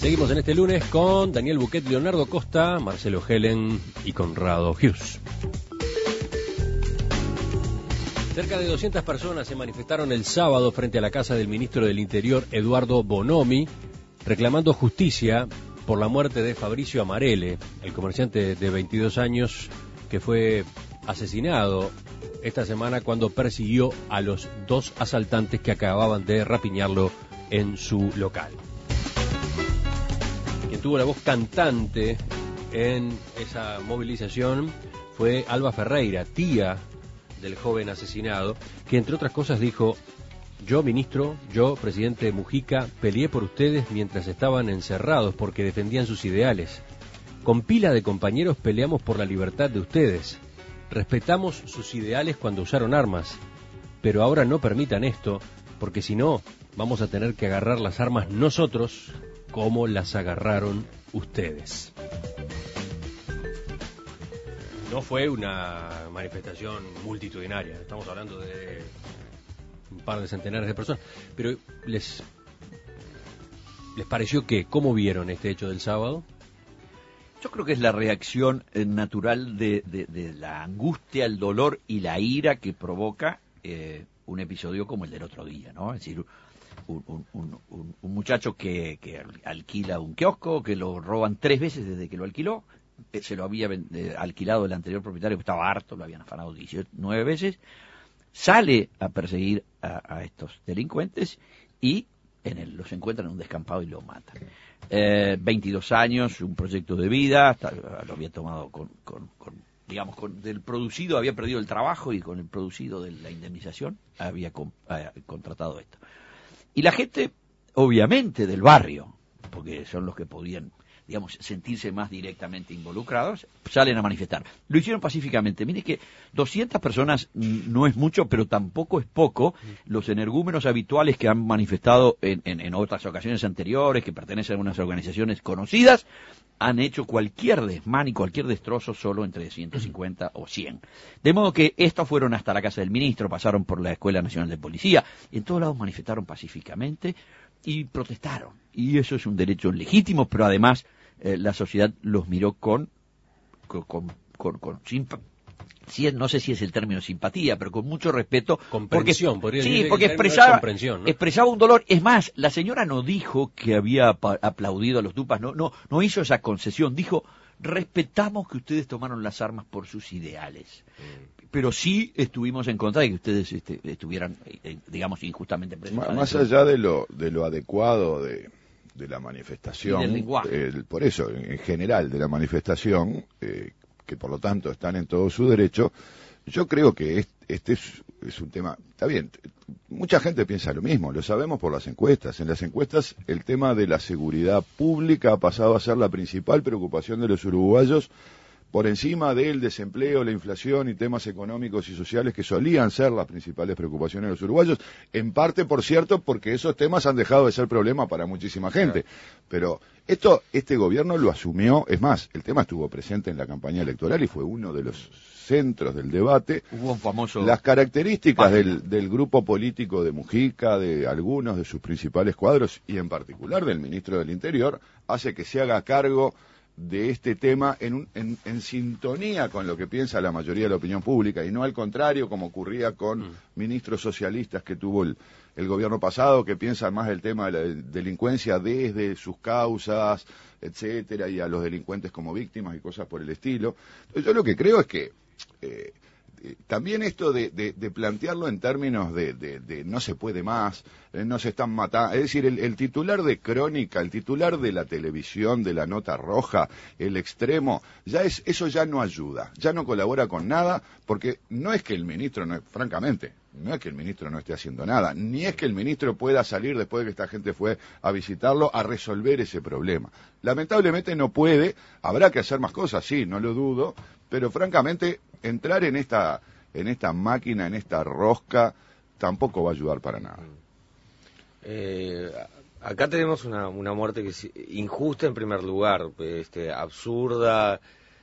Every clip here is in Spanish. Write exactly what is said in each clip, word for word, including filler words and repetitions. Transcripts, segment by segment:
Seguimos en este lunes con Daniel Buquet, Leonardo Costa, Marcelo Helen y Conrado Hughes. Cerca de doscientas personas se manifestaron el sábado frente a la casa del ministro del Interior, Eduardo Bonomi, reclamando justicia por la muerte de Fabricio Amarele, el comerciante de veintidós años que fue asesinado esta semana cuando persiguió a los dos asaltantes que acababan de rapiñarlo en su local. Quien tuvo la voz cantante en esa movilización fue Alba Ferreira, tía del joven asesinado, que entre otras cosas dijo: yo, ministro, yo, presidente Mujica, peleé por ustedes mientras estaban encerrados porque defendían sus ideales. Con pila de compañeros peleamos por la libertad de ustedes. Respetamos sus ideales cuando usaron armas, pero ahora no permitan esto, porque si no, vamos a tener que agarrar las armas nosotros como las agarraron ustedes. No fue una manifestación multitudinaria, estamos hablando de un par de centenares de personas, pero les les pareció que, ¿cómo vieron este hecho del sábado? Yo creo que es la reacción eh, natural de, de, de la angustia, el dolor y la ira que provoca eh, un episodio como el del otro día, ¿no? Es decir, un, un, un, un, un muchacho que, que alquila un kiosco, que lo roban tres veces desde que lo alquiló, se lo había eh, alquilado el anterior propietario, que estaba harto, lo habían afanado diecinueve veces, sale a perseguir a, a estos delincuentes y en el, los encuentran en un descampado y lo matan. Eh, veintidós años, un proyecto de vida, hasta, lo había tomado con, con, con digamos, con del producido, había perdido el trabajo y con el producido de la indemnización había con, eh, contratado esto. Y la gente, obviamente, del barrio, porque son los que podían, digamos, sentirse más directamente involucrados, salen a manifestar. Lo hicieron pacíficamente. Mire que doscientas personas no es mucho, pero tampoco es poco. Los energúmenos habituales que han manifestado en, en, en otras ocasiones anteriores, que pertenecen a unas organizaciones conocidas, han hecho cualquier desmán y cualquier destrozo solo entre ciento cincuenta o cien. De modo que estos fueron hasta la casa del ministro, pasaron por la Escuela Nacional de Policía, y en todos lados manifestaron pacíficamente y protestaron. Y eso es un derecho legítimo, pero además eh, la sociedad los miró con, con, con, con, con simpa, sí, no sé si es el término simpatía, pero con mucho respeto. Comprensión, porque, podría sí, decir porque que expresaba, ¿no? expresaba un dolor. Es más, la señora no dijo que había aplaudido a los Dupas, no, no, no hizo esa concesión, dijo: respetamos que ustedes tomaron las armas por sus ideales, mm. pero sí estuvimos en contra de que ustedes este, estuvieran, eh, digamos, injustamente presos. Más, más allá de lo, de lo adecuado de, de la manifestación, y del lenguaje. Eh, por eso, en general, de la manifestación, eh, que por lo tanto están en todo su derecho, yo creo que este, este es, es un tema, está bien, mucha gente piensa lo mismo, lo sabemos por las encuestas. En las encuestas el tema de la seguridad pública ha pasado a ser la principal preocupación de los uruguayos, por encima del desempleo, la inflación y temas económicos y sociales que solían ser las principales preocupaciones de los uruguayos, en parte, por cierto, porque esos temas han dejado de ser problema para muchísima gente. Pero esto, este gobierno lo asumió, es más, el tema estuvo presente en la campaña electoral y fue uno de los centros del debate. Hubo un famoso... Las características del, del grupo político de Mujica, de algunos de sus principales cuadros, y en particular del ministro del Interior, hace que se haga cargo de este tema en, un, en, en sintonía con lo que piensa la mayoría de la opinión pública, y no al contrario como ocurría con mm. ministros socialistas que tuvo el, el gobierno pasado, que piensan más el tema de la delincuencia desde sus causas, etcétera, y a los delincuentes como víctimas y cosas por el estilo. Entonces, yo lo que creo es que eh, eh, también esto de, de, de plantearlo en términos de, de, de no se puede más, eh, no se están matando, es decir, el, el titular de Crónica, el titular de la televisión, de la Nota Roja, el extremo, ya es, eso ya no ayuda, ya no colabora con nada, porque no es que el ministro, no, francamente, no es que el ministro no esté haciendo nada, ni es que el ministro pueda salir después de que esta gente fue a visitarlo a resolver ese problema. Lamentablemente no puede, habrá que hacer más cosas, sí, no lo dudo, pero francamente entrar en esta en esta máquina, en esta rosca, tampoco va a ayudar para nada. Eh, acá tenemos una, una muerte que es injusta en primer lugar, este, absurda,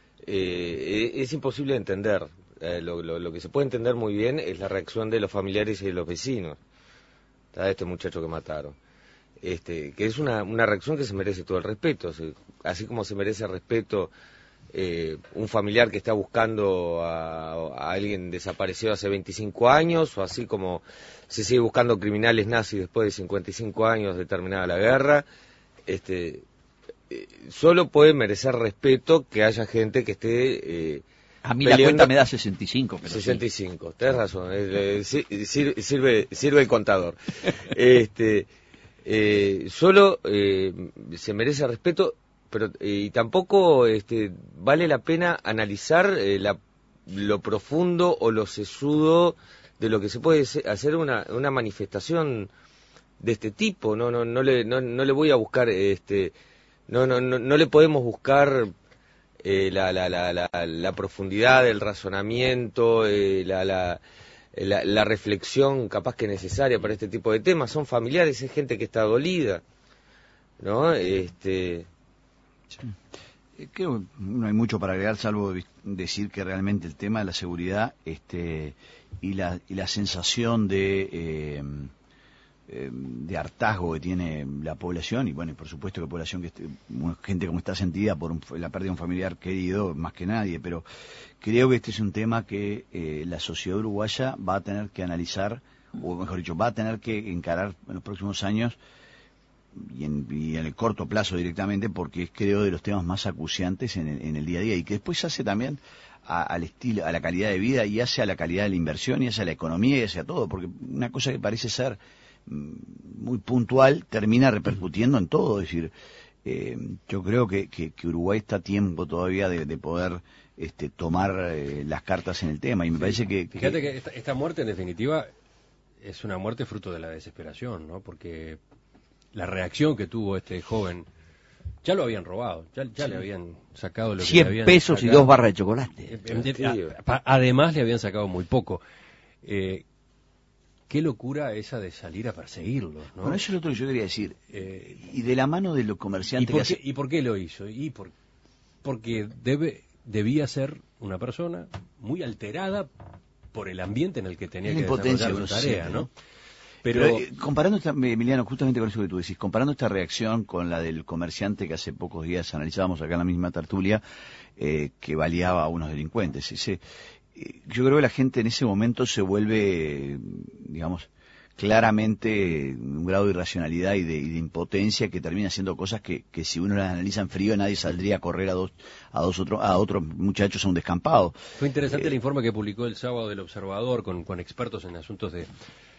eh, es imposible de entender. Eh, lo, lo, lo que se puede entender muy bien es la reacción de los familiares y de los vecinos de este muchacho que mataron. este, que es una, una reacción que se merece todo el respeto, así como se merece respeto eh, un familiar que está buscando a, a alguien desaparecido hace veinticinco años, o así como se sigue buscando criminales nazis después de cincuenta y cinco años de terminada la guerra. Este, eh, solo puede merecer respeto que haya gente que esté... Eh, a mí la cuenta me da sesenta y cinco. Pero sesenta y cinco, sí. Tenés razón, eh, eh, sirve, sirve, sirve el contador. este, eh, solo eh, se merece respeto, pero eh, y tampoco este, vale la pena analizar eh, la, lo profundo o lo sesudo de lo que se puede hacer una, una manifestación de este tipo. No, no, no le, no, no le voy a buscar, este, no, no, no, no le podemos buscar eh, la, la, la, la, la profundidad del razonamiento, eh, la, la, la, la reflexión capaz que necesaria para este tipo de temas. Son familiares, es gente que está dolida, ¿no? Este. Sí. Creo que no hay mucho para agregar, salvo decir que realmente el tema de la seguridad, este, y la y la sensación de eh, de hartazgo que tiene la población, y bueno, y por supuesto que población que esté, gente como está sentida por un, la pérdida de un familiar querido más que nadie, pero creo que este es un tema que eh, la sociedad uruguaya va a tener que analizar, o mejor dicho, va a tener que encarar en los próximos años y en, y en el corto plazo directamente, porque es, creo, de los temas más acuciantes en el, en el día a día, y que después hace también a, al estilo, a la calidad de vida, y hace a la calidad de la inversión, y hace a la economía, y hace a todo, porque una cosa que parece ser muy puntual termina repercutiendo en todo. Es decir, eh, yo creo que, que, que Uruguay está a tiempo todavía de, de poder este, tomar eh, las cartas en el tema, y me sí, parece que... Fíjate que, que esta, esta muerte en definitiva es una muerte fruto de la desesperación, ¿no? Porque la reacción que tuvo este joven, ya lo habían robado, ya, ya sí. le habían sacado lo que cien le habían pesos sacado. Y dos barras de chocolate. Además le habían sacado muy poco. Eh, Qué locura esa de salir a perseguirlos, ¿no? Bueno, eso es lo otro que yo quería decir. Eh, y de la mano de los comerciantes... ¿Y por, que qué, ¿Y por qué lo hizo? Y por, porque debe, debía ser una persona muy alterada por el ambiente en el que tenía que desarrollar su tarea, ¿no? ¿no? Pero, Pero eh, comparando, esta, Emiliano, justamente con eso que tú decís, comparando esta reacción con la del comerciante que hace pocos días analizábamos acá en la misma tertulia, eh, que baleaba a unos delincuentes, ese... Yo creo que la gente en ese momento se vuelve, digamos, claramente un grado de irracionalidad y de, y de impotencia que termina haciendo cosas que, que si uno las analiza en frío nadie saldría a correr a dos a dos otros a otros muchachos a un descampado. Fue interesante eh, el informe que publicó el sábado del Observador con, con expertos en asuntos de,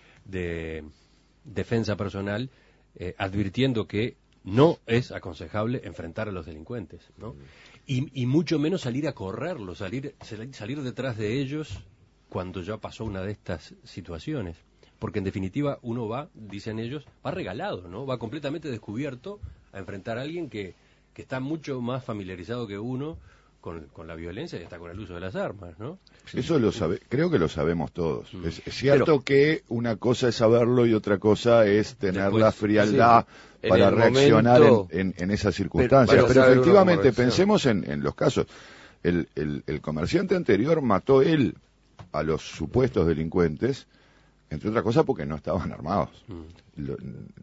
de defensa personal, eh, advirtiendo que no es aconsejable enfrentar a los delincuentes, ¿no? Y, y mucho menos salir a correrlos, salir, salir detrás de ellos cuando ya pasó una de estas situaciones. Porque en definitiva uno va, dicen ellos, va regalado, ¿no? Va completamente descubierto a enfrentar a alguien que, que está mucho más familiarizado que uno con, con la violencia y hasta con el uso de las armas, ¿no? Eso lo sabe, creo que lo sabemos todos. Mm. Es, es cierto Pero, que una cosa es saberlo y otra cosa es tener después, la frialdad sí, para reaccionar momento, en, en, en esas circunstancias. Pero, pero efectivamente, pensemos en, en los casos. El, el, el comerciante anterior mató él a los supuestos delincuentes, entre otras cosas porque no estaban armados. Mm. Lo,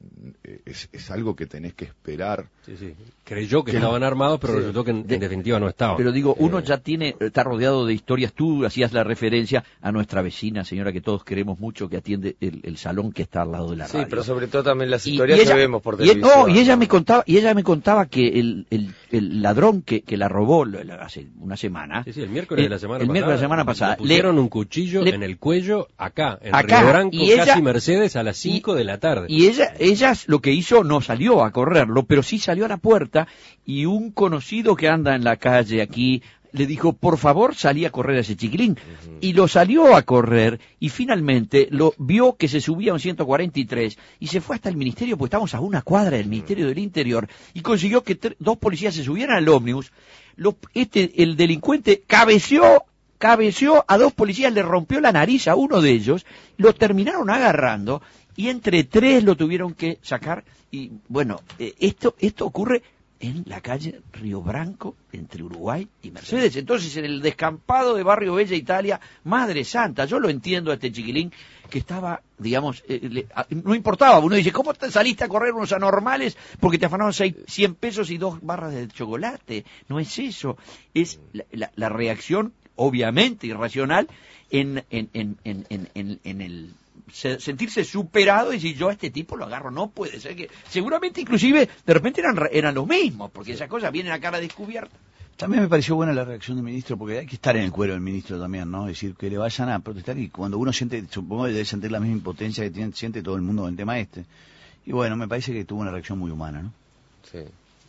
es, es algo que tenés que esperar. Sí, sí. Creyó que, que estaban no. armados, pero sí. resultó que en, de, en definitiva no estaban. Pero digo, uno eh. ya tiene, está rodeado de historias. Tú hacías la referencia a nuestra vecina, señora que todos queremos mucho, que atiende el, el salón que está al lado de la radio. Sí, pero sobre todo también las historias y, y ella, que vemos por y televisión. No, y ella me contaba, y ella me contaba que el, el, el ladrón que, que la robó hace una semana. Sí, sí, el miércoles el, de la semana el pasada. miércoles de la semana pasada. Le pusieron le, un cuchillo le, en el cuello acá, en acá, Río Branco, y ella, casi Mercedes, a las cinco de la tarde. Y ella, ella lo que hizo no salió a correrlo, pero sí salió a la puerta, y un conocido que anda en la calle aquí le dijo, por favor, salí a correr a ese chiquilín. Uh-huh. Y lo salió a correr, y finalmente lo vio que se subía a un ciento cuarenta y tres, y se fue hasta el ministerio, porque estábamos a una cuadra del Ministerio del Interior, y consiguió que tre- dos policías se subieran al ómnibus. Lo, este, el delincuente cabeció, cabeció a dos policías, le rompió la nariz a uno de ellos, lo terminaron agarrando, y entre tres lo tuvieron que sacar. Y bueno, eh, esto esto ocurre en la calle Río Branco, entre Uruguay y Mercedes. Entonces, en el descampado de Barrio Bella Italia, Madre Santa, yo lo entiendo a este chiquilín que estaba, digamos, eh, le, a, no importaba. Uno dice, ¿cómo te saliste a correr unos anormales porque te afanaron seis, cien pesos y dos barras de chocolate? No es eso. Es la, la, la reacción, obviamente irracional, en, en, en, en, en, en, en el... sentirse superado y decir, yo a este tipo lo agarro. No puede ser que, seguramente inclusive de repente eran eran los mismos, porque esas cosas vienen a cara descubierta. También me pareció buena la reacción del ministro, porque hay que estar en el cuero del ministro también, ¿no? Es decir, que le vayan a protestar, y cuando uno siente, supongo que debe sentir la misma impotencia que tiene, siente todo el mundo en el tema este. Y bueno, me parece que tuvo una reacción muy humana, ¿no? Sí.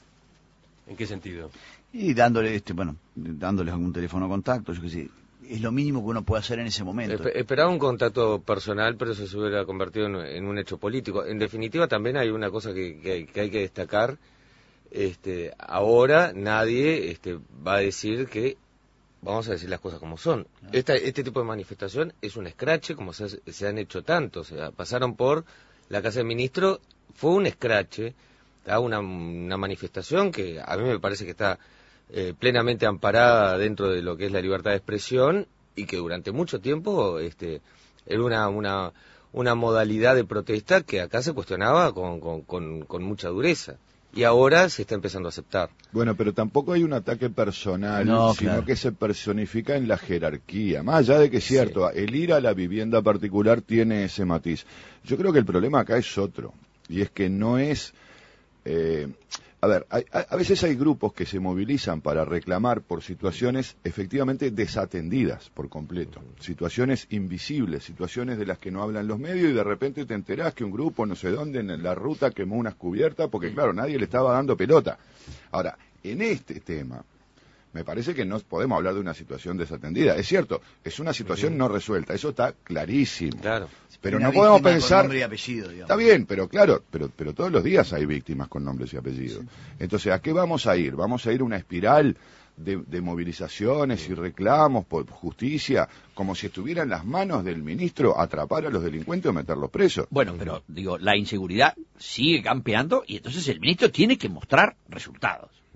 ¿En qué sentido? Y dándole, este bueno, dándoles algún teléfono de contacto, yo qué sé. Es lo mínimo que uno puede hacer en ese momento. Esperaba un contacto personal, pero eso se hubiera convertido en, en un hecho político. En definitiva, también hay una cosa que, que, que hay que destacar. Este, ahora nadie este, va a decir que, vamos a decir las cosas como son. Esta, este tipo de manifestación es un escrache, como se, se han hecho tantos. O sea, pasaron por la Casa del Ministro, fue un escrache, una, una manifestación que a mí me parece que está... Eh, plenamente amparada dentro de lo que es la libertad de expresión y que durante mucho tiempo este, era una, una, una modalidad de protesta que acá se cuestionaba con, con, con, con mucha dureza y ahora se está empezando a aceptar. Bueno, pero tampoco hay un ataque personal, no, sino claro. que se personifica en la jerarquía, más allá de que es cierto, sí. El ir a la vivienda particular tiene ese matiz. Yo creo que el problema acá es otro, y es que no es... Eh, A ver, hay, a veces hay grupos que se movilizan para reclamar por situaciones efectivamente desatendidas por completo, situaciones invisibles, situaciones de las que no hablan los medios y de repente te enterás que un grupo no sé dónde en la ruta quemó unas cubiertas porque claro, nadie le estaba dando pelota. Ahora, en este tema, me parece que no podemos hablar de una situación desatendida. Es cierto, es una situación no resuelta, eso está clarísimo. Claro. Pero una no podemos con pensar... nombre y apellido, digamos. Está bien, pero claro, pero, pero todos los días hay víctimas con nombres y apellidos. Sí. Entonces, ¿a qué vamos a ir? ¿Vamos a ir a una espiral de, de movilizaciones y reclamos por justicia, como si estuviera en las manos del ministro atrapar a los delincuentes o meterlos presos? Bueno, pero digo, la inseguridad sigue campeando y entonces el ministro tiene que mostrar resultados.